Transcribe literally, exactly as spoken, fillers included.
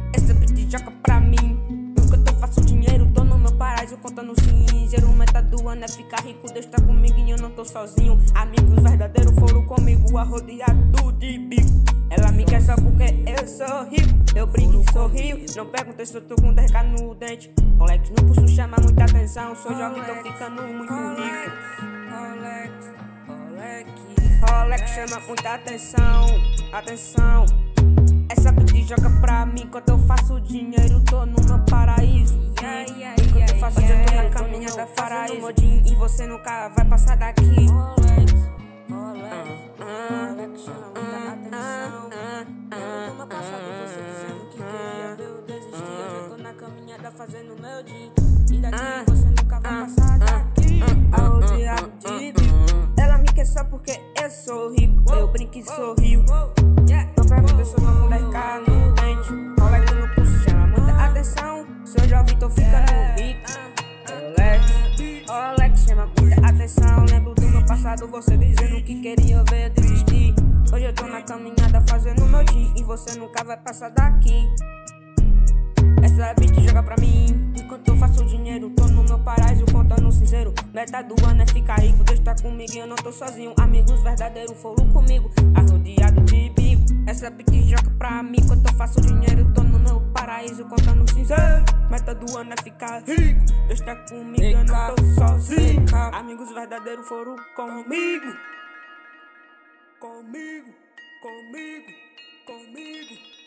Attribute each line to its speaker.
Speaker 1: Essa beat joga pra mim. Enquanto eu faço dinheiro, tô no meu paraíso contando cinzeiro. Meta do ano é ficar rico, Deus tá comigo e eu não tô sozinho. Amigos verdadeiros foram comigo, arrodeado de bico. Ela me quer só porque eu sou rico. Eu brinco e sorrio, não perguntei se eu tô com dez k no dente. Rolex no pulso chama muita atenção. Sou jovem, tô ficando muito rico.
Speaker 2: Rolex, Rolex,
Speaker 1: Rolex chama muita atenção, atenção. Essa beat joga pra mim. Enquanto eu faço dinheiro, tô no meu paraíso.
Speaker 2: yeah, yeah,
Speaker 1: Enquanto
Speaker 2: yeah,
Speaker 1: eu faço
Speaker 2: yeah,
Speaker 1: dinheiro, tô na
Speaker 2: yeah,
Speaker 1: caminhada
Speaker 2: tô
Speaker 1: fazendo
Speaker 2: no
Speaker 1: modinho. E você nunca vai passar daqui.
Speaker 2: Rolex, Rolex,
Speaker 1: Ah,
Speaker 2: Rolex chama muita atenção. Eu tô no passado, você dizendo que queria ver eu desistir. Eu já tô na caminhada fazendo meu dia. E daqui você nunca vai passar daqui.
Speaker 1: Arrodeado de bico. Ela me quer só porque eu sou rico. Eu brinco e sorrio. Não pergunta se eu tô com dez k no dente. Rolex no pulso chama muita atenção. Sou jovem, tô ficando rico. Rolex, Rolex chama muita atenção. Lembro do meu passado, você dizendo que queria ver eu desistir. Hoje eu tô na caminhada fazendo meu dia. E você nunca vai passar daqui. Essa beat joga pra mim. Enquanto eu faço dinheiro, tô no meu paraíso contando cinzeiro. Meta do ano é ficar rico, Deus tá comigo e eu não tô sozinho. Amigos verdadeiros foram comigo, arrodeado de bico. Essa beat joga pra mim. Enquanto eu faço dinheiro, tô no meu paraíso contando cinzeiro. Meta do ano é ficar rico, Deus tá comigo e eu não tô sozinho. Amigos verdadeiros foram comigo. Comigo, comigo, comigo.